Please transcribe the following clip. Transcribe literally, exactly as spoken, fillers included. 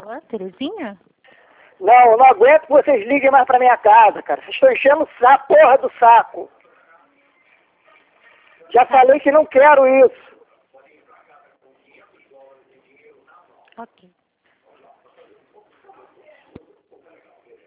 Alô, Terezinha? Não, eu não aguento que vocês liguem mais pra minha casa, cara. Vocês estão enchendo a porra do saco. Já falei que não quero isso. Ok.